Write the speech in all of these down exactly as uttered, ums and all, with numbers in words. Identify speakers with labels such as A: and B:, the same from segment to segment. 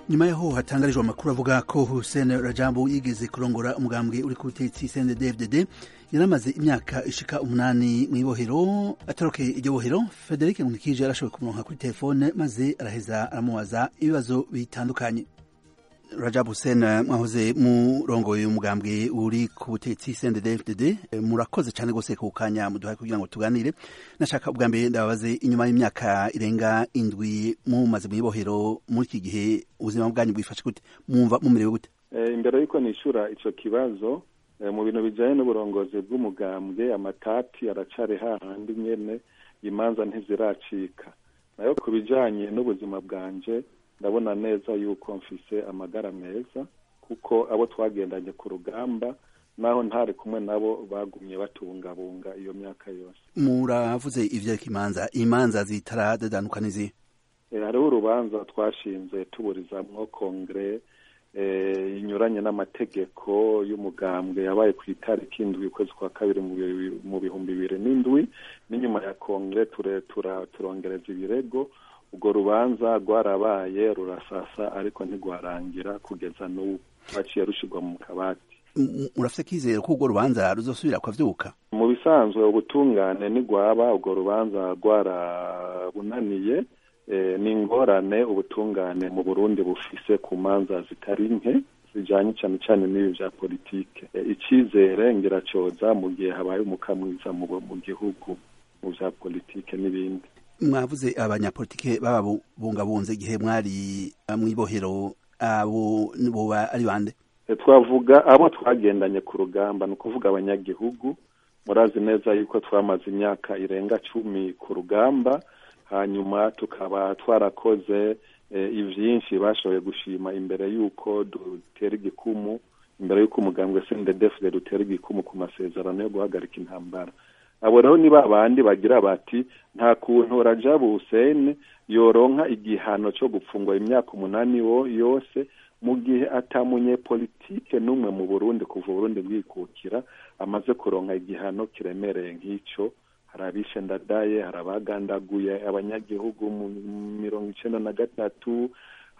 A: nyuma yaho hatangarijwe amakuru avuga ko Hussein Rajabu yigeze kurongora umugambwe uri ku butegetsi C N D D F D D yaramaze imyaka ishika umunani mw'ibohero. Atorokeye iryo bohero, Frederic Nkundikije yarashoboye kumuronka kuri telefone maze araheza aramubaza ibibazo bitandukanye. Rajabu Hussein, mwahoze murongoye umugambwe uri ku butegetsi C N D D F D D, murakoze cyane gose ku kanya muduhaye kugira ngo tuganire. Nashaka ubwa mbere ndababaze, inyuma y'imyaka irenga indwi mumaze mw'ibohero, muri iki gihe ubuzima bwanyu bwifashe gute? Mwumva mumerewe gute?
B: E, imbere yuko nishura ico kibazo, e, mu bintu bijanye n'uburongozi bw'umugambwe, amatati aracari hahandi nyene, imanza ntiziracika. Nayo ku bijanye n'ubuzima bwanje, ndabona neza yuko mfise amagara meza, kuko abo twagendanye ku rugamba naho ntari kumwe nabo bagumye batungabunga iyo myaka yose.
A: Muravuze ivyereka imanza, imanza zitaradedanuka nizi?
B: E, hariho urubanza twashinze tuburizamwo kongre e, inyuranye n'amategeko y'umugambwe yabaye ku itariki indwi ukwezi kwa kabiri mu bihumbi bibiri n'indwi, n'inyuma ya kongre ture tura turongereza ibirego. Ubwo rubanza rwarabaye rurasasa ariko ntigwarangira kugeza n'ubu baciye rushirwa mu kabati.
A: Murafise kizero ko ubwo rubanza ruzosubira kwavyuka?
B: Mu bisanzwe ubutungane nigwaba ubwo rubanza rwarabunaniye, e, n'ingorane ubutungane mu Burundi bufise ku manza zitari nke zijanye cane cane n'ibi vya politike. E, icizere ngira coza mu gihe habaye umukamwiza mu, mu gihugu mu vya politike n'ibindi.
A: Mwavuze abanyapolitike bababungabunze igihe mwari mw'ibohero, abo boba ari bande?
B: E, twavuga abo twagendanye ku rugamba, ni ukuvuga abanyagihugu. Murazi neza yuko twamaze imyaka irenga cumi ku rugamba, hanyuma tukaba twarakoze e, ivyinshi bashoboye gushima imbere yuko dutera igikumu, imbere yuko umugambwe C N D D F D D dutera igikumu ku masezerano yo guhagarika intambara. Abo rero ni babandi bagira bati nta kuntu Rajabu Hussein yoronka igihano cyo gupfungwa imyaka umunani wo yose mu gihe atamunye politike numwe mu Burundi kuva Burundi bwikukira amaze kuronka igihano kiremereye nk'ico. Harabishe Ndadaye, harabagandaguye abanyagihugu mu mirongo icenda na gatatu,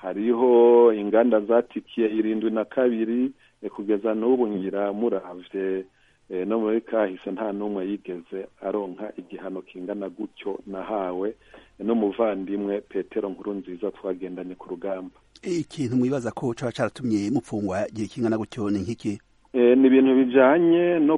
B: hariho inganda zatikiye irindwi na kabiri, e, kugeza n'ubu ngira muravye E, no muri kahise nta numwe yigeze aronka igihano kingana gutyo nahawe e, no muvandimwe Petero Nkurunziza twagendanye ku rugamba.
A: Ikintu mwibaza ko caba caratumye mupfungwa igihe kingana gutyo ni nkiki?
B: E, ni ibintu bijanye no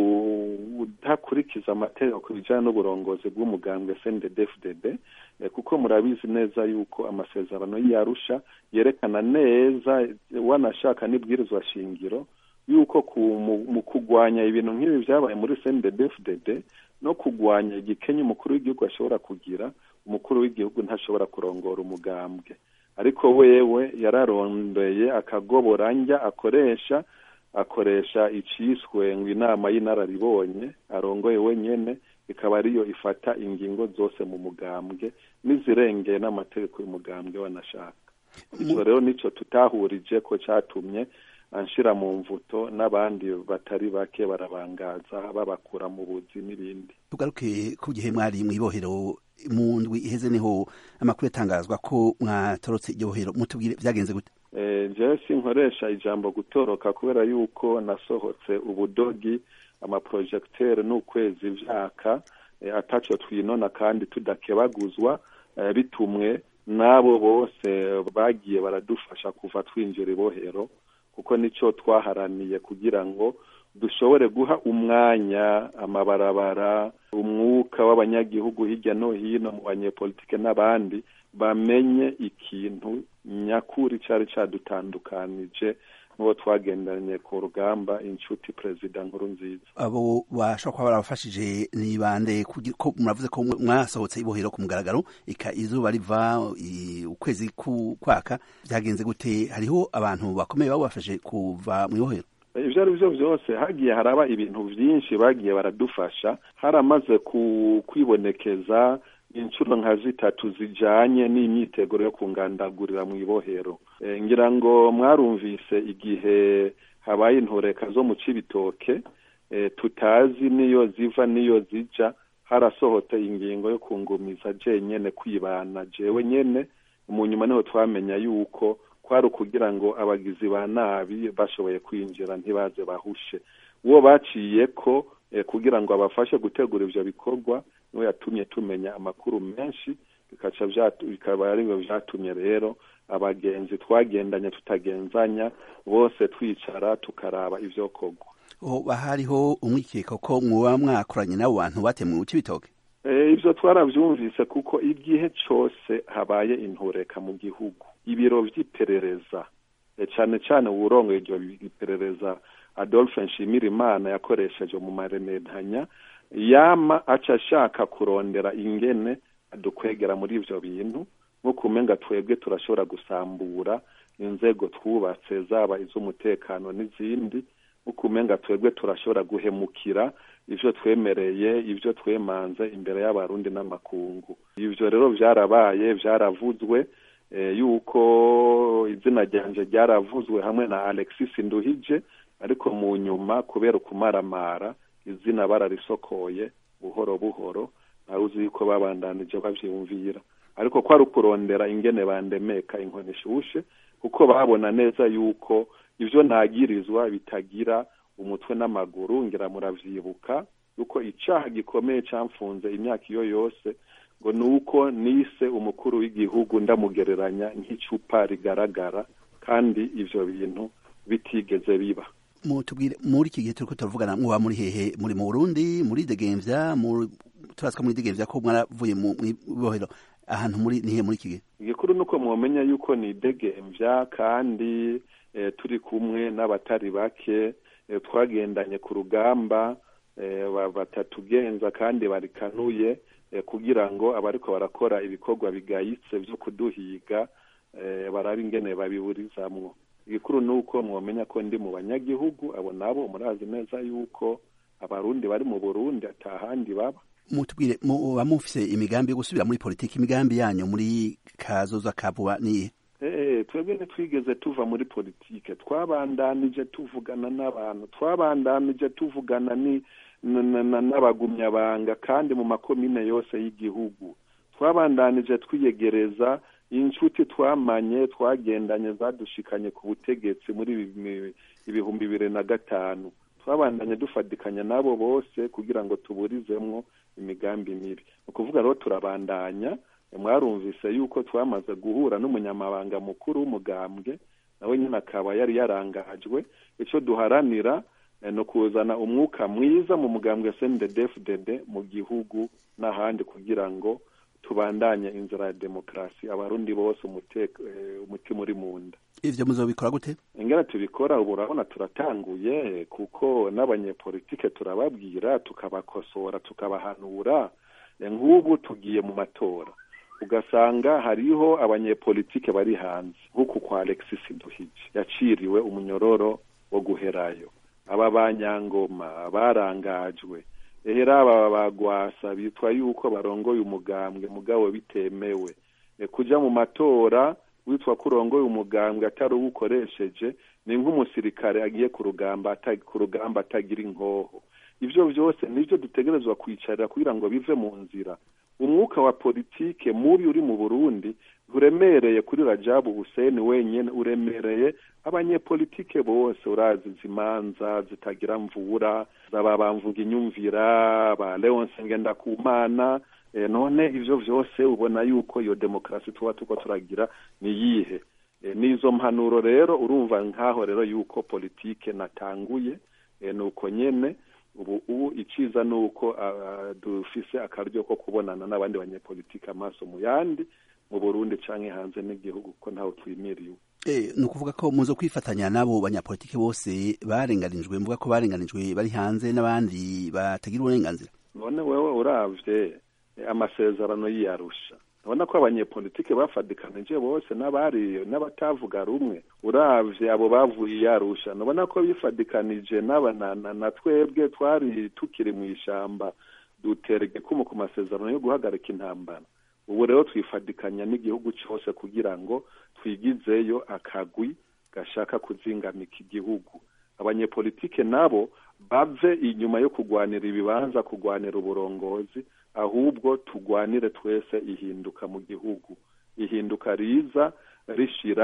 B: kudakurikiza amategeko bijanye n'uburongozi bw'umugambwe C N D D F D D, e, kuko murabizi neza yuko amasezerano y'Arusha yerekana neza wanashaka n'ibwirizwa shingiro yuko ku mu kugwanya ibintu nk'ibi vyabaye muri C N D D F D D no kugwanya igikenye umukuru w'igihugu ashobora kugira, umukuru w'igihugu ntashobora kurongora umugambwe. Ariko wewe yararondeye akagoboranja akoresha akoresha iciswe ngo inama y'inararibonye arongoye wenyene, ikaba ariyo ifata ingingo zose mu mugambwe n'izirengeye n'amategeko y'umugambwe wanashaka. Ico rero nico tutahurije ko catumye anshira mu mvuto n'abandi batari bake barabangaza babakura mu buzi n'ibindi.
A: Tugaruke ku gihe mwari mw'ibohero, mu ndwi iheze niho amakuru yatangazwa ko mwatorotse iryo bohero, mutubwire vyagenze gute?
B: Eh, je sinkoresha ijambo gutoroka kubera yuko nasohotse ubudogi amaprojecteur n'ukwezi vyaka, e, ataco twinona kandi tudakebaguzwa, e, bitumwe nabo bose bagiye baradufasha kuva twinjira ibohero, kuko nico twaharaniye kugira ngo dushobore guha umwanya amabarabara, umwuka w'abanyagihugu hirya no hino mu banyepolitike n'abandi bamenye ikintu nyakuri cari cadutandukanije n'uwo twagendanye ku rugamba, inshuti Perezida Nkurunziza.
A: Abo bashobora kuba barabafashije ni bande? Ko muravuze ko mwasohotse ibohero ku mugaragaro, ika izuba riva ukwezi kwaka, vyagenze gute? Hariho abantu bakomeye babafashe kuva mu ibohero?
B: Ivyo ari vyo vyose hagiye haraba ibintu vyinshi bagiye baradufasha. Haramaze kwibonekeza inshuro nka zitatu zijanye n'imyiteguro yo kungandagurira mu ibohero. E, ngira ngo mwarumvise igihe habaye intoreka zo mu Cibitoke, e, tutazi niyo ziva niyo zija, harasohote ingingo yo kungumiza je nyene kwibana jewe nyene. Mu nyuma niho twamenya yuko kwari ukugira ngo abagizi ba nabi bashoboye kwinjira ntibaze bahushe. Uwo baciye ko eh, kugira ngo abafashe gutegura ivyo bikorwa niwe yatumye tumenya amakuru menshi, bikaca bikaba ari ngo vyatumye rero abagenzi twagendanye tutagenzanya bose twicara tukaraba ivyo kogwa.
A: Oh, hariho umwikeko ko mwoba mwakoranye n'abo bantu batemwe uci bitoke?
B: Eh, ivyo twaravyumvise kuko igihe cose habaye intureka mu gihugu, ibiro vy'iperereza e cane cane uburongoye iryo iperereza Adolphe Nshimirimana yakoresheje mu marenentanya yama aca ashaka kurondera ingene adukwegera muri ivyo bintu, nko kumenga twebwe turashobora gusambura inzego twubatse zaba iz'umutekano n'izindi, nko kumenga twebwe turashobora guhemukira ivyo twemereye, ivyo twemanze imbere y'abarundi n'amakungu. Ivyo rero vyarabaye, vyaravuzwe e, yuko izina ryanje ryaravuzwe hamwe na Alexis Nduhije, ariko mu nyuma kubera ukumaramara izina bararisokoye buhoro buhoro, nawe uzi yuko babandanije bavyumvira, ariko kwari ukurondera ingene bandemeka inkoni ishushe, kuko babona neza yuko ivyo nagirizwa bitagira umutwe n'amaguru. Ngira muravyibuka yuko icaha gikomeye camfunze imyaka iyo yose ngo nuko nise umukuru w'igihugu ndamugereranya nk'icupa rigaragara, kandi ivyo bintu bitigeze biba.
A: Mutubwire muri iki gihe turiko turavugana mwoba muri hehe? Muri mu Burundi, muri Degemvya, muri turaska muri Degemvya ko mwaravuye mu bohero, ahantu muri nihe muri iki gihe?
B: Igikuru nuko mwomenya yuko ni Degemvya, kandi e, turi kumwe n'abatari bake e, twagendanye ku rugamba e, batatugenza kandi barikanuye e, kugira ngo abariko barakora ibikorwa bigayitse vyo kuduhiga e, barabe ingene babiburizamwo. Igikuru nuko mwomenya ko ndi mu banyagihugu, abo nabo murazi neza yuko abarundi bari mu Burundi atahandi baba.
A: Mutubwire muba mufise imigambi yo gusubira muri politiki, imigambi yanyu muri kazoza kavuba niye?
B: Eh, twebwe ntitwigeze tuva muri politike, twabandanije tuvugana n'abantu, twabandanije tuvugana ni n'abagumyabanga kandi mu makomine yose y'igihugu, twabandanije twiyegereza inshuti twamanye twagendanye zadushikanye ku butegetsi muri ibihumbi bibiri na gatanu, twabandanye dufadikanya nabo bose kugira ngo tuburizemwo imigambi mibi. Ukuvuga rero turabandanya. Mwarumvise yuko twamaze guhura n'umunyamabanga mukuru w'umugambwe, nawe nyine akaba yari yarangajwe. Ico duharanira no kuzana umwuka mwiza mu mugambwe C N D D F D D mu gihugu n'ahandi kugira ngo tubandanye inzira ya demokrasi, abarundi bose umuteka umutima uri munda.
A: Ivyo muzobikora gute?
B: Ingana tubikora ubu urabona turatanguye, kuko n'abanyepolitike turababwira tukabakosora tukabahanura. Nk'ubu tugiye mu matora ugasanga hariho abanyepolitike bari hanze, nk'uku kwa Alexis Nduhije yaciriwe umunyororo wo guherayo, aba banyangoma barangajwe, ehera aba bagwasa bitwa yuko barongoye umugambwe mugabo bitemewe, e kuja mu matora witwa kurongoye umugambwe atari uwukoresheje ni nk'umusirikare agiye ku rugamba atagi ku rugamba atagira inkoho. Ivyo vyose nivyo dutegerezwa kwicarira kugira ngo bive mu nzira. Umwuka wa politike mubi uri mu Burundi uremereye kuri Rajabu Hussein wenyene, uremereye abanyepolitike bose. Urazi zimanza zitagira mvura zababamvuga inyumvira ba Leonce Ngendakumana. E, none ivyo vyose ubona yuko iyo demokrasi tuba tuko turagira ni yihe? E, nizo mpanuro rero urumva nkaho rero yuko politike natanguye e, nuko nyene ubu ubu iciza nuko uh, dufise akaryo ko kubonana n'abandi banyepolitike amaso mu yandi mu Burundi canke hanze n'igihugu ko ntaho twimiriye.
A: Eh, nukuvuga ko muzo kwifatanya nabo banyapolitike bose barenganijwe, mvuga ko barenganijwe bari hanze n'abandi batagira uburenganzira.
B: None wewe uravye amasezerano y'Arusha, ubona ko abanyepolitike bafadikanije bose n'abari n'abatavuga rumwe. Uravye abo bavuye y'Arusha ubona ko bifadikanije n'abanana na twebwe twari tukiri mu ishamba duterege kumu ku masezerano yo guhagarika intambara. Ubu rero twifadikanya n'igihugu cyose kugira ngo twigizeyo akagwi gashaka kuzingamika igihugu. Abanyepolitike nabo bave inyuma yo kugwanira ibibanza, kugwanira uburongozi, ahubwo tugwanire twese ihinduka mu gihugu, ihinduka riza rishira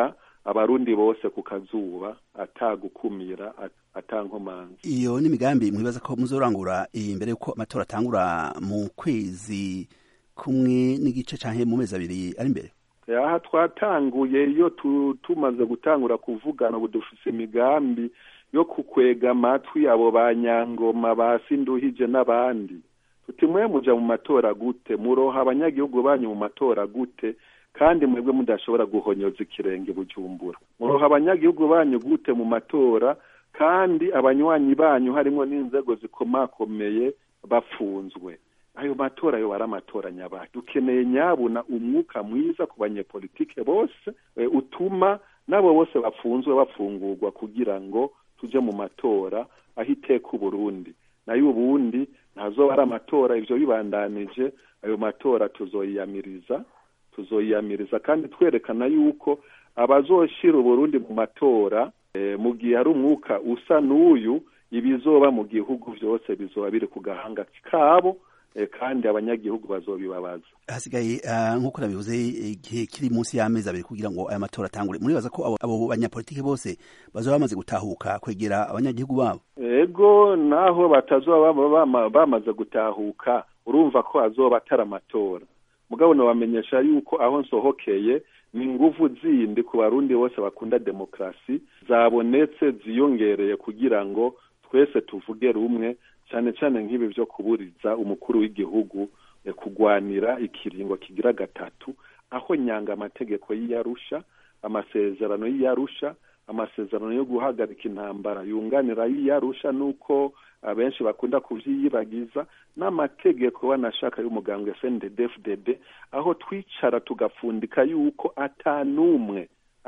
B: abarundi bose ku kazuba atagukumira atankomanzi.
A: Iyo ni migambi mwibaza ko muzorangura imbere yuko amatora atangura mu kwezi kumwe n'igice canke mu mezi abiri ari imbere?
B: Aha twatanguye iyo tumaze gutangura kuvugana ubu dufise imigambi yo kukwega amatwi abo banyangoma basinduhije n'abandi. Tuti mwe muja mu matora gute, muroha abanyagihugu banyu mu matora gute, kandi mwebwe mudashobora guhonyoza ikirenge Bujumbura. Muroha abanyagihugu banyu gute mu matora, kandi abanywanyi banyu harimo n'inzego zikomakomeye bafunzwe. Ayo matora yo bara matora nyabaki. Dukeneye nyabuna umwuka mwiza ku banyepolitike bose, e, utuma nabo bose bafunzwe bafungurwa kugira ngo tuje mu matora ahiteka Burundi. Nayo ubundi ntazo bara amatora ivyo bibandanije, ayo matora tuzoyiyamiriza tuzoyiyamiriza kandi twerekana yuko abazoshira Burundi mu matora e, mu gihe ari umwuka usa n'uyu, ibizoba mu gihugu vyose bizoba biri ku gahanga kabo, e, kandi abanyagihugu bazobibabaza.
A: Hasigaye uh, nk'uko nabivuze igihe kiri munsi y'amezi abiri kugira ngo aya matora atangure. Muribaza ko abo, abo banyapolitike bose bazoba bamaze gutahuka kwegera abanyagihugu babo?
B: Ego naho batazoba bama, bamaze gutahuka, urumva ko azoba atari amatora. Mugabo no bamenyesha yuko aho nsohokeye ni nguvu zindi ku barundi bose bakunda demokrasi zabonetse ziyongereye kugira ngo twese tuvuge rumwe, cyane cyane nk'ibi byo kuburiza umukuru w'igihugu e, kugwanira ikiringo kigira gatatu, aho nyanga amategeko y'Arusha, amasezerano y'Arusha, amasezerano yo guhagarika intambara yunganira y'Arusha, nuko abenshi bakunda kuvyiyibagiza, n'amategeko banashaka y'umugambwe S N D D F D D, aho twicara tugafundika yuko atanumwe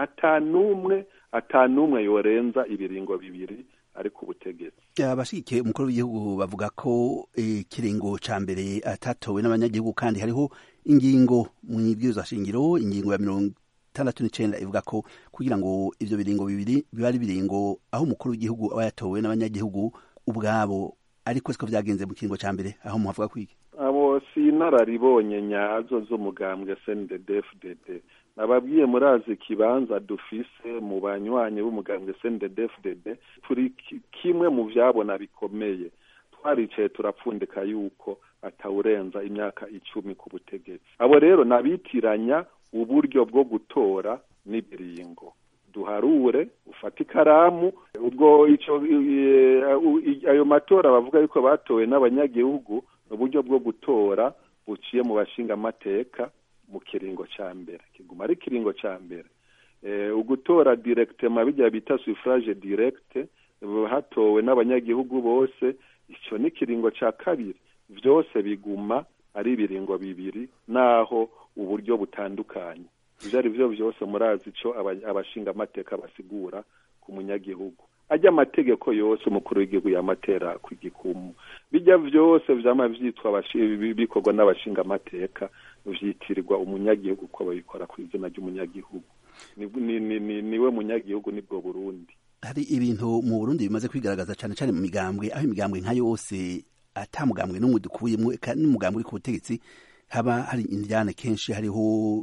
B: atanumwe atanumwe yorenza ibiringo bibiri ari ku butegetsi.
A: Abashike umukuru w'igihugu bavuga ko ikiringo e, ca mbere atatowe n'abanyagihugu, kandi hariho ingingo mu ibwirizwa shingiro, ingingo ya mirongo itandatu n'icenda ivuga ko kugira ngo ivyo biringo bibiri biba ari biringo aho umukuru w'igihugu aba yatowe n'abanyagihugu ubwabo, ariko siko vyagenze mu kiringo ca mbere, aho muhavuga kwiki?
B: Abo sinararibonye nyazo z'umugambwe S N D D F D D. Nababwiye murazi ikibanza dufise mu banywanyi b'umugambwe S N D D F D D, turi kimwe mu vyabona bikomeye. Twaricaye turapfundika yuko atawurenza imyaka icumi ku butegetsi. Abo rero nabitiranya uburyo bwo gutora n'ibiringo. Duharure, ufata ikaramu, ubwo ico ayo matora bavuga yuko batowe n'abanyagihugu, uburyo bwo gutora buciye mu bashinga amateka mu kiringo ca mbere, kiguma ari kiringo ca mbere. E, ugutora directement bijya bita suffrage direct, hatowe n'abanyagihugu bose, ico ni kiringo ca kabiri. Vyose biguma ari ibiringo bibiri, naho uburyo butandukanye. Vyari vyo vyose murazi ico abashinga amateka basigura ku munyagihugu. Ajya amategeko yose umukuru w'igihugu yamatera ku gikumu. Bijya vyose vyama vyitwa bikorwa n'abashinga amateka, vyitirirwa umunyagihugu ko babikora ku izina ry'umunyagihugu. Ni, ni, ni, ni, niwe munyagihugu nibwo Burundi.
A: Hari ibintu mu Burundi bimaze kwigaragaza cyane cyane mu migambwe, aho imigambwe nka yose atamugambwe n'umwe dukuyemo, eka n'umugambwe uri ku butegetsi haba hari indyane kenshi. Hariho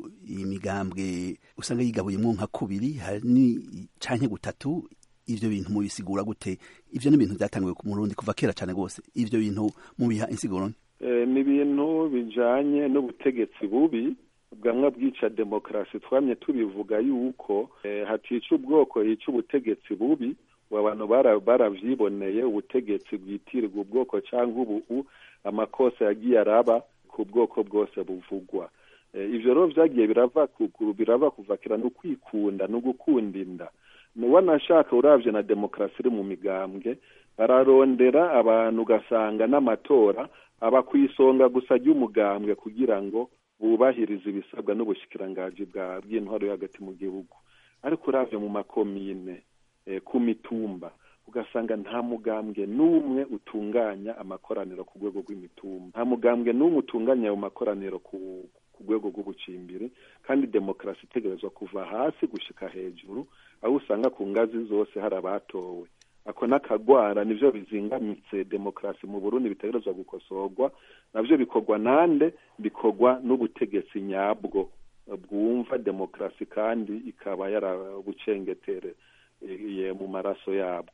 A: imigambwe usanga yigabuyemo nka kubiri, hari canke gutatu. Ivyo bintu mubisigura gute? Ivyo ni ibintu byatangiwe ku Burundi kuva kera cyane gose. Ivyo bintu mubiha insiguro?
B: Eh, ni ibintu bijanye n'ubutegetsi bubi bwamwe bwica demokrasi. Twamye tubivuga yuko eh, hatica ubwoko hica ubutegetsi bubi, abantu baravyiboneye ubutegetsi bwitirirwa ubwoko cyangwa ubu amakosa yagiye araba ku bwoko bwose buvugwa. E, ivyo rero vyagiye birava kuguru birava kuvakira no kwikunda no gukunda inda. Wanashaka uravye na demokrasi iri mu migambwe, bararondera abantu ugasanga n'amatora aba kwisonga gusa ry'umugambwe kugira ngo bubahirize ibisabwa n'ubushikirangaji bwa bw'intwaro hagati mu gihugu. Ariko uravye mu makomine, e, ku mitumba, ugasanga nta mugambwe n'umwe utunganya amakoraniro ku rwego rw'imitumba, nta mugambwe n'umwe utunganya ayo makoraniro ku ku rwego rw'ubucimbiri, kandi demokrasi itegerezwa kuva hasi gushika hejuru, aho usanga ku ngazi zose hari abatowe. Ako nakagwara nivyo bizingamitse demokrasi mu Burundi bitegerezwa gukosorwa, navyo bikorwa nande, bikorwa n'ubutegetsi nyabwo bwumva demokarasi kandi ikaba yarabucengetereye mu maraso yabo.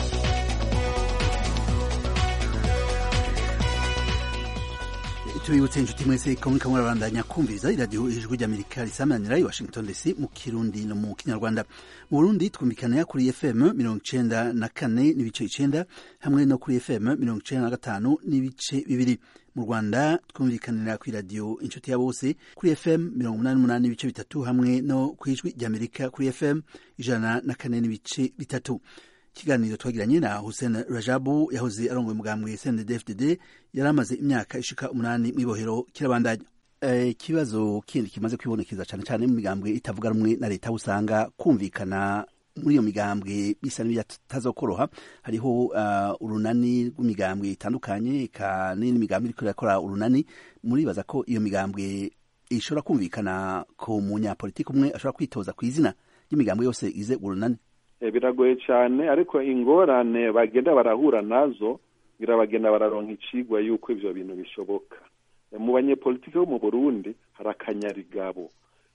A: tubibutse inshuti mwese ko muriko murabandanya kumviriza iradiyo ijwi ry'Amerika risamanira i Washington D C mu Kirundi no mu Kinyarwanda. Mu Burundi twumvikana kuri F M mirongo icenda na kane n'ibice icenda hamwe no kuri F M mirongo icenda na gatanu n'ibice bibiri. Mu Rwanda twumvikanira ku iradiyo inshuti ya bose kuri F M mirongo umunani n'umunani n'ibice bitatu hamwe no ku ijwi ry'Amerika kuri F M ijana na kane n'ibice bitatu. Kiganiro twagiranye na Hussein Rajabu yahoze arongoye umugambwe C N D D F D D yaramaze imyaka ishika umunani mwibohero kirabandanya. Ikibazo eh, kindi kimaze kwibonekeza cyane cyane mu migambwe itavuga rumwe na leta usanga kumvikana muri iyo migambwe bisa n'ibitazokoroha. Hariho uh, urunani rw'imigambwe itandukanye ka nini migambwe iriko irakora urunani, muribaza ko iyo migambwe ishobora kumvikana ko munyapolitiki umwe ashobora kwitoza ku izina ry'imigambwe yose ize urunani?
B: Biragoye cyane, ariko ingorane bagenda barahura nazo ngira bagenda bararonka icigwa yuko ivyo bintu bishoboka. Mu banyepolitiki bo mu Burundi harakanyarigabo,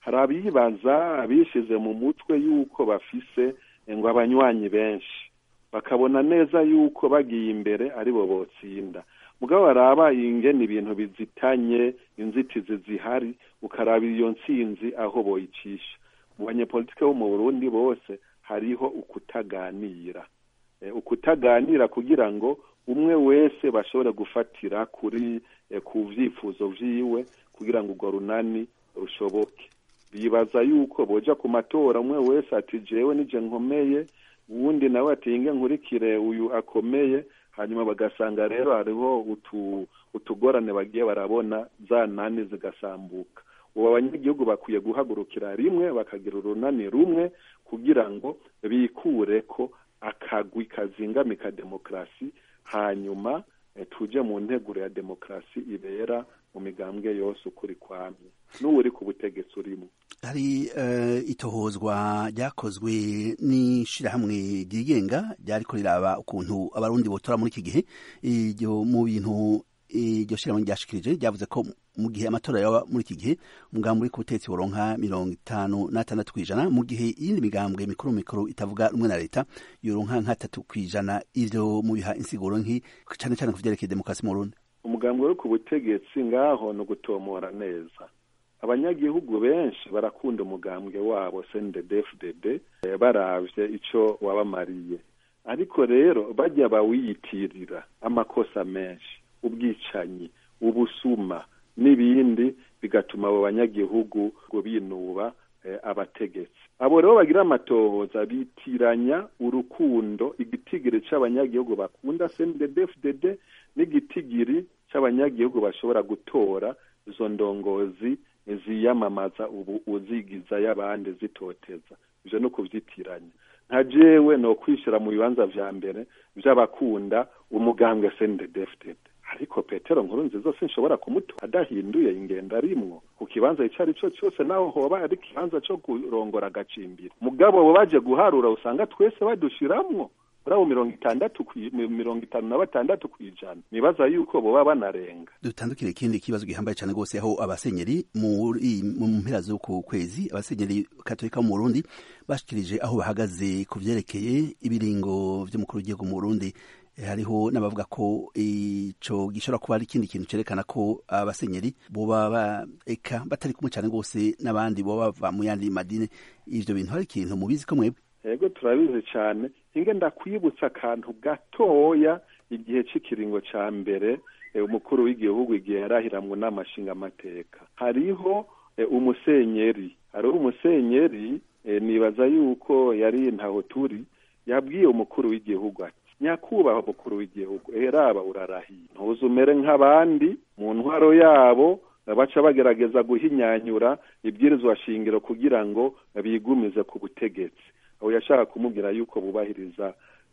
B: harabibaza abishize mu mutwe yuko bafise ngo abanywanyi benshi, bakabona neza yuko bagiye imbere ari bo botsinda. Mugabo baraba ingene ibintu bizitanye, inzitizi zihari, ukaraba iyo ntsinzi aho boyicisha. Mu banyepolitiki bo mu Burundi bose hariho ukutaganira e, ukutaganira kugira ngo umwe wese bashobore gufatira kuri e, ku vyifuzo vyiwe kugira ngo urwo runani rushoboke. Bibaza yuko boja ku matora umwe wese ati jewe nije nkomeye, uwundi nawe ati inge nkurikire uyu akomeye, hanyuma bagasanga rero hariho utu utugorane bagiye barabona za nani zigasambuka. Ubu abanyagihugu bakwiye guhagurukira rimwe bakagira urunani rumwe kugira ngo bikure ko akagwi kazingamika demokrasi, hanyuma e, tuje mu nteguro ya demokrasi ibera mu migambwe yose ukuri kwamye n'uri ku butegetsi urimo.
A: Hari uh, itohozwa ryakozwe n'ishirahamwe ryigenga ryariko riraba ukuntu abarundi botora muri iki gihe. Iryo mu bintu iryo shirahamwe ryashikirije ryavuze ko mu gihe amatora yaba muri iki gihe umugambi uri ku butegetsi woronka mirongo itanu na tandatu kw'ijana, mu gihe iyindi migambwe mikuru mikuru itavuga rumwe na leta yoronka nka tatu kw'ijana. Ivyo mu biha insiguro nki cane cane ku vyerekeye demokarasi mu Burundi.
B: Umugambi uri ku butegetsi ngaho no gutomora neza. Abanyagihugu benshi barakunda umugambwe wabo C N D D F D D baravye ico wabamariye, ariko rero bajya bawiyitirira amakosa menshi, ubwicanyi, ubusuma n'ibindi, bigatuma abo banyagihugu ngo binuba eh, abategetsi. Abo rero bagira amatohoza bitiranya urukundo, igitigiri c'abanyagihugu bakunda C N D D F D D n'igitigiri c'abanyagihugu bashobora gutora izo ndongozi ziyamamaza ubu uzigiza y'abandi zitoteza. Ivyo no kuvyitiranya. Nka jewe no kwishira mu bibanza vya mbere vy'abakunda umugambwe C N D D F D D, ariko Petero Nkurunziza sinshobora kumutora adahinduye ingenda rimwo ku kibanza icari cyo cyose, naho hoba ari kibanza cyo kurongora agacimbira. Mugabo bo baje guharura usanga twese badushiramwo bravo mirongo itandatu mirongo itanu na batandatu kwijana. Nibaza yuko bo baba banarenga.
A: Dutandukire ikindi kibazo gihambaye cyane gose, aho abasenyeri muri mu mpera zo ku kwezi abasenyeri Katolika mu Burundi bashikirije aho bahagaze ku vyerekeye ibiringo vy'umukuru w'igihugu mu Burundi. Hariho n'abavuga ko ico gishobora kuba ari ikindi kintu cerekana ko abasenyeri boba ba eka batari kumwe cyane gose n'abandi boba bava mu yandi madini. Ivyo bintu hari ikintu mubizi ko mwebwe?
B: Ego turabizi cyane. Inge ndakwibutsa akantu gatoya igihe c'ikiringo ca mbere e, umukuru w'igihugu igihe yarahiramwe n'amashinga amateka. Hariho e, umusenyeri, hariho umusenyeri e, nibaza yuko yari ntaho turi, yabwiye umukuru w'igihugu ati nyakubaho umukuru w'igihugu eraba urarahiye, ntuzumere nk'abandi mu ntwaro yabo baca bagerageza guhinyanyura ibwirizwa shingiro kugira ngo bigumize ku butegetsi. Aho yashaka kumubwira yuko bubahiriza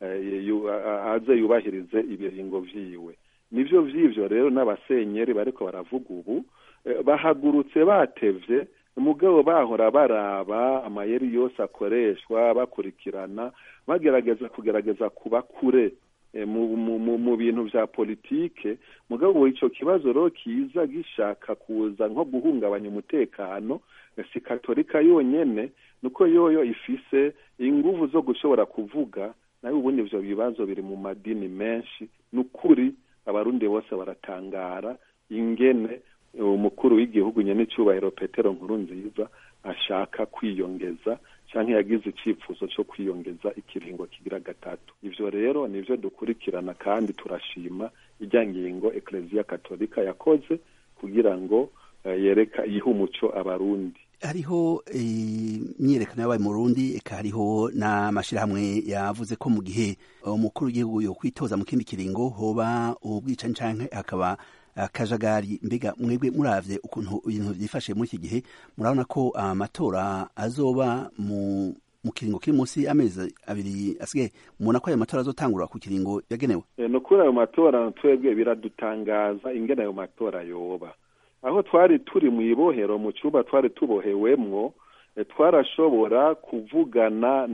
B: aze yubahirize ibiringo vyiwe. Nivyo vyivyo rero n'abasenyeri bariko baravuga ubu bahagurutse batevye, umugabo bahora baraba amayeri yose akoreshwa bakurikirana bagerageza kugerageza kuba kure mu mu bintu vya politike mugabo ico kibazo ro kiza gishaka kuza nko guhungabanya umutekano si katolika yonyene nuko yoyo ifise inguvu zo gushobora kuvuga nayo ubundi ivyo bibazo biri mu madini menshi nukuri abarundi bose baratangara ingene umukuru w'igihugu nyene cyubahiro Petero Nkurunziza ashaka kwiyongeza canke yagize icifuzo cyo kwiyongeza ikiringo kigira gatatu. Ivyo rero nivyo dukurikirana kandi turashima ijya ngingo Ecclesia Katolika yakoze kugira ngo uh, yereka yiha umuco abarundi.
A: Hariho imyiyerekano yabaye mu Burundi eka hariho n'amashirahamwe yavuze ko mu gihe umukuru w'igihugu yo kwitoza mu kindi kiringo hoba ubwicanyi canke hakaba akajagari. Mbega mwebwe muravye ukuntu ibintu byifashe muri iki gihe murabona ko amatora azoba mu mu kiringo kiri munsi amezi abiri asigaye mubona ko ayo matora azotangura ku kiringo yagenewe?
B: E, no kuri ayo matora twebwe biradutangaza ingene ayo matora yoba. Aho twari turi mu ibohero mu cyumba twari tubohewemwo e, twarashobora kuvugana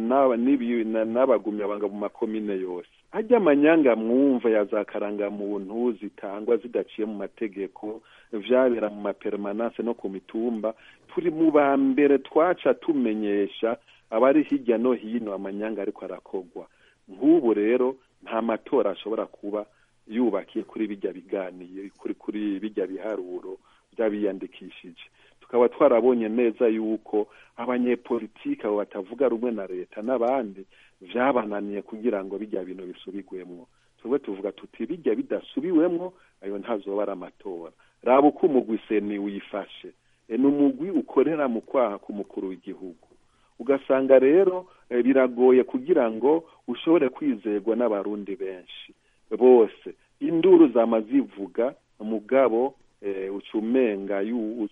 B: n'abagumya banga mu makomine yose. Hajya amanyanga mwumva ya za karangamuntu zitangwa zidaciye mu mategeko vyabera mu mapermanence no ku mitumba turi mu ba mbere twaca tumenyesha abari hirya no hino amanyanga ariko arakogwa. Nk'ubu rero nta matora ashobora kuba yubakiye kuri bijya biganiye kuri kuri bijya biharuro byabiyandikishije. Tukaba twarabonye neza yuko abanyepolitike abo batavuga rumwe na leta n'abandi vyabananiye kugira ngo bijya bintu bisubigwemwo. Twebwe tuvuga tuti bijya bidasubiwemwo ayo ntazoba ari amatora. Raba uko umugwi seni wifashe e, n'umugwi ukorera mu kwaha k'umukuru w'igihugu. Ugasanga rero e, biragoye kugira ngo ushobore kwizerwa n'abarundi benshi bose. Induru zamazivuga mugabo e, ucumenga yu,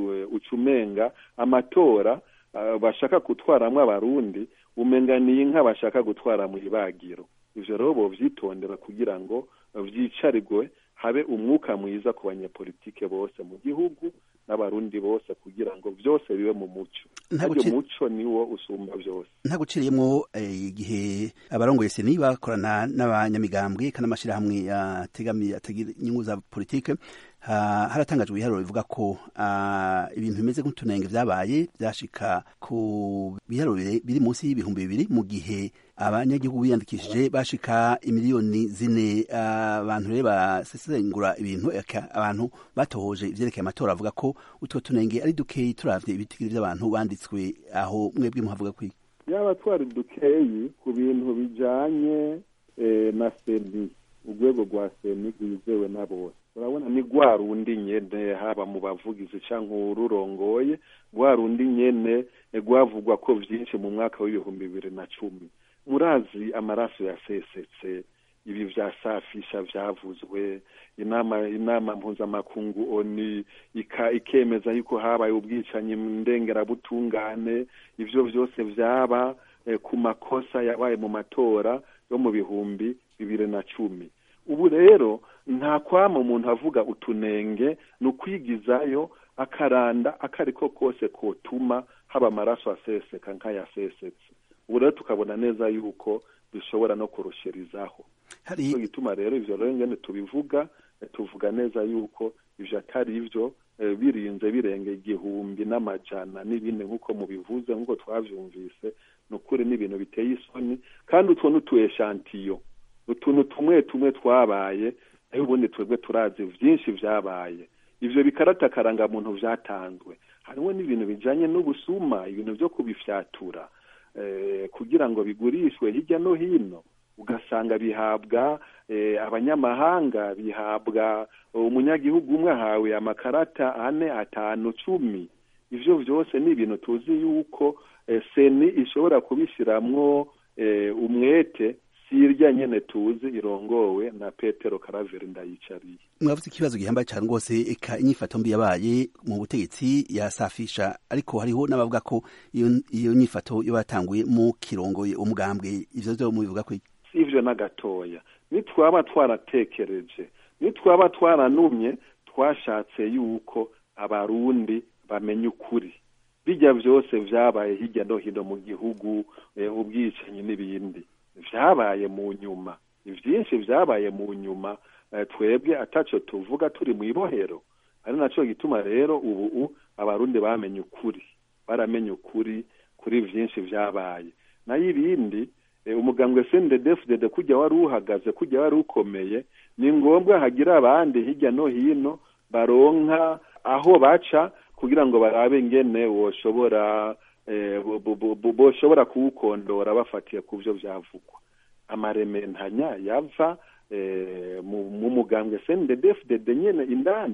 B: ucumenga amatora uh, bashaka kutwaramwo abarundi umenga ni inka bashaka gutwara mu ibagiro. Ivyo rero bo vyitondera kugira ngo vyicarigwe habe umwuka mwiza ku banyepolitike bose mu gihugu n'abarundi bose kugira ngo vyose bibe mu muco. Ntabwo muco niwo usumba vyose.
A: Ntaguciriyemwo igihe eh, abarongoye seni bakorana n'abanyamigambwe kana amashirahamwe yategamiye atagira inyungu za politike ha, haratangajwe ibiharuro bivuga ko uh, ibintu bimeze nk'utunenge vyabaye vyashika ku biharuro biri munsi y'ibihumbi bibiri mu gihe abanyagihugu biyandikishije bashika imiliyoni zine. Abantu uh, rero basesengura ibintu abantu batohoje ivyerekeye amatora avuga ko utwo tunenge ari dukeyi turavye ibitigiri vy'abantu banditswe aho mwebwe muhavuga kwiki?
B: Yaba twari dukeyi ku bintu bijanye eh, na seni urwego rwa seni rwizewe na bose. Urabona ni rwa rundi nyene haba mu bavugizi canke ururongoye rwa rundi nyene rwavugwa ko vyinshi mu mwaka w'ibihumbi bibiri na cumi. Murazi amaraso yasesetse ibi vya safisha vyavuzwe inama inama mpuzamakungu oni ika ikemeza yuko habaye ubwicanyi ndengera butungane. Ivyo vyose vyaba eh, ku makosa yabaye mu matora yo mu bihumbi bibiri na cumi. Ubu rero nta kwama umuntu avuga utunenge nukwigizayo akaranda akariko kose kotuma haba amaraso aseseka nk'ayasesetse. Ubu rero tukabona neza yuko bishobora no kurushirizaho. Hari so gituma rero ivyo rero ngene tubivuga tuvuga neza yuko ivyo atari ivyo e, birinze birenge igihumbi n'amajana n'ibindi nkuko mubivuze nkuko twavyumvise nukuri n'ibintu biteye isoni kandi utwo nutueshantiyo utuntu tumwe tumwe twabaye aho ubundi twebwe turazi vyinshi vyabaye. Ivyo bikarata karanga muntu vyatanzwe hariho n'ibintu bijanye n'ubusuma ibintu vyo kubifyatura eh, kugira ngo bigurishwe hirya no hino ugasanga bihabwa eh, abanyamahanga bihabwa umunyagihugu umwe hawe amakarata ane atanu cumi. Ivyo vyose ni ibintu tuzi yuko eh, seni ishobora kubishiramwo eh, umwete sirya nyene tuzi irongowe na Petero Karaveri Ndayicariye.
A: Mwavuze ikibazo gihambaye cyane rwose eka inyifato mbi yabaye mu butegetsi yasafisha ariko hariho n'abavuga ko iyo iyo nyifato yo batanguye mu kirongoye umugambwe. Ivyo byo mubivuga ko
B: ivyo na gatoya nitwaba twaratekereje nitwaba twaranumye twashatse yuko abarundi bamenye ukuri bijya vyose vyabaye hirya no hino mu gihugu eh, ubwicanyi n'ibindi vyabaye mu nyuma ivyinshi vyabaye mu nyuma eh, twebwe ataco tuvuga turi mu ibohero. Ari naco gituma rero ubu abarundi bamenye ukuri, baramenye ukuri kuri vyinshi vyabaye. Nayo ibindi e, umugambwe C N D D F D D kujya wari uhagaze, kujya wari ukomeye, ni ngombwa hagira abandi hirya no hino baronka aho baca kugira ngo barabe ngene woshobora eh, boshobora kuwukondora bafatiye ku vyo vyavugwa. Amarementanya yava eh, mu mugambwe C N D D F D D nyene indani,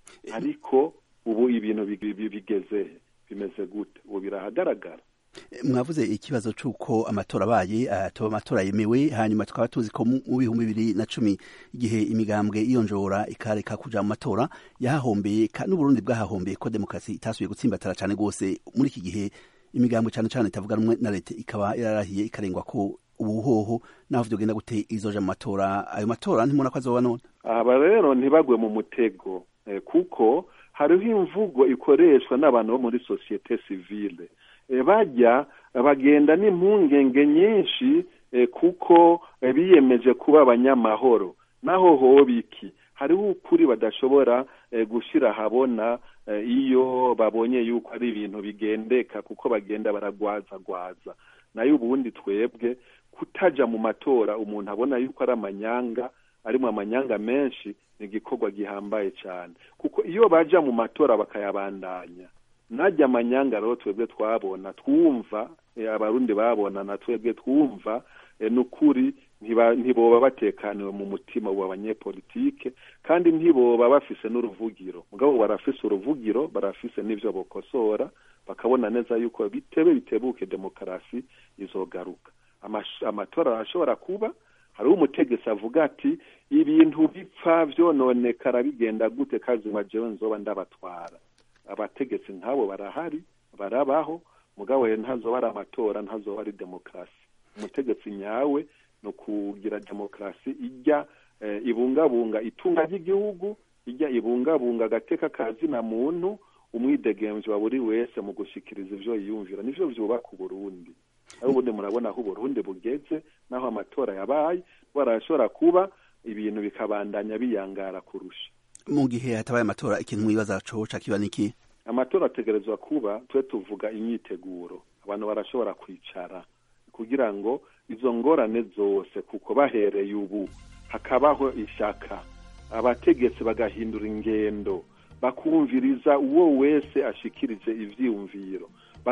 B: ariko ubu ibintu bigeze bimeze gute? Ubu birahagaragara.
A: Mwavuze ikibazo c'uko amatora abaye atoba amatora yemewe, hanyuma tukaba tuzi ko mu bihumbi bibiri na cumi igihe imigambwe iyonjora ikareka kuja mu matora yahahombeye, n'Uburundi bwahahombeye ko demokarasi itasubiye gutsimbatara cane gose. Muri iki gihe imigambwe cane cane itavuga rumwe na leta ikaba yararahiye ikarengwa ko ubuhoho naho vyogenda gute izoja mu matora. Ayo matora ntimubona ko azoba none?
B: Aba rero ntibagwe mu mutego eh, kuko hariho imvugo ikoreshwa n'abantu bo muri societe civile. E, bajya bagenda n'impungenge nyinshi e, kuko e, biyemeje kuba abanyamahoro, naho hobiki hariho ukuri badashobora e, gushira habona e, iyo babonye yuko ari ibintu bigendeka, kuko bagenda baragwaza gwaza. Nayo ubundi twebwe kutaja mu matora umuntu abona yuko ari amanyanga, arimo amanyanga menshi, ni igikorwa gihambaye cyane, kuko iyo baja mu matora bakayabandanya najya amanyanga rero twebwe twabona twumva e, abarundi babona na twebwe twumva e, nukuri ntiboba batekaniwe mu mutima w'abanyepolitike, kandi ntiboba bafise n'uruvugiro. Mugabo barafise uruvugiro, barafise n'ivyo bokosora, bakabona neza yuko bitebe bitebuke demokarasi izogaruka. Amatora arashobora kuba hari umutegetsi avuga ati ibintu bipfa vyononekara bigenda gute kazima jewe nzoba ndabatwara. Abategetsi nkabo barahari, barabaho, mugabo ntazoba ari amatora, ntazoba ari demokarasi. Umutegetsi nyawe no kugira demokarasi ijya e, ibungabunga itunga ry'igihugu, ijya ibungabunga gateka kazi na muntu, umwidegemvyo wa buri wese mu gushikiriza ivyo yiyumvira. Nivyo vyubaka Burundi. Aho ubundi murabona aho Burundi bugeze, naho amatora yabaye barashobora kuba ibintu bikabandanya biyangara kurusha.
A: Mu gihe hatabaye amatora ikintu mwibaza coca kiba niki?
B: Amatora ategerezwa kuba, twe tuvuga imyiteguro, abantu barashobora kwicara kugira ngo izo ngorane zose, kuko bahereye ubu hakabaho ishaka, abategetsi bagahindura ingendo, bakumviriza uwo wese ashikirije ivyiyumviro,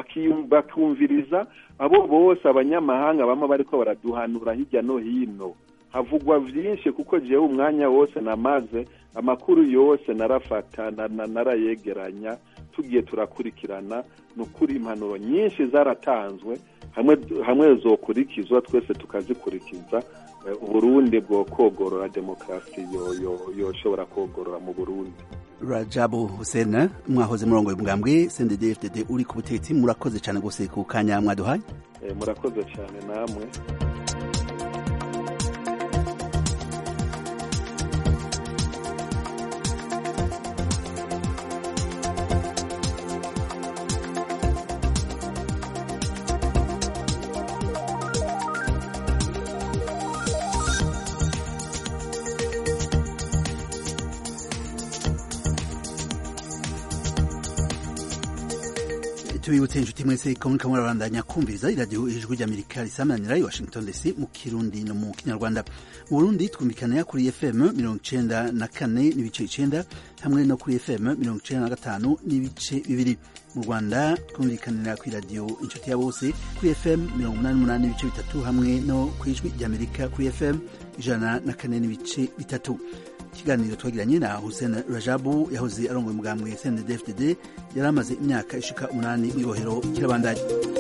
B: bakumviriza abo bose abanyamahanga bama bariko baraduhanura hirya no hino. Havugwa vyinshi kuko jewe umwanya wose namaze, amakuru yose narafata na, na, narayegeranya, tugiye turakurikirana, nukuri impanuro nyinshi zaratanzwe, hamwe hamwe zokurikizwa twese tukazikurikiza. uh, Uburundi bwo kogorora demokarasi yo yo yoshobora kogorora mu Burundi.
A: Rajabu Hussein, mwahoze murongo y'umugambwe C N D D F D D uri ku butegetsi, murakoze cyane gose ku kanya mwaduhaye.
B: Eh, murakoze cyane namwe.
A: Tubibutse inshuti mwese ko muriko murabandanya kumviriza iradiyo ijwi ry'Amerika risamanira i Washington D C mu Kirundi no mu Kinyarwanda. Mu Burundi twumvikana kuri F M mirongo icenda na kane n'ibice icenda hamwe no kuri F M mirongo icenda na gatanu n'ibice bibiri. Mu Rwanda twumvikanira kuri radiyo inshuti ya bose kuri F M mirongo umunani n'umunani n'ibice bitatu hamwe no ku ijwi ry'Amerika kuri F M ijana na kane n'ibice bitatu. Ikiganiro twagiranye na Hussein Rajabu yahoze arongoye umugambwe C N D D F D D, yaramaze imyaka ishika umunani mw'ibohero kirabandanya.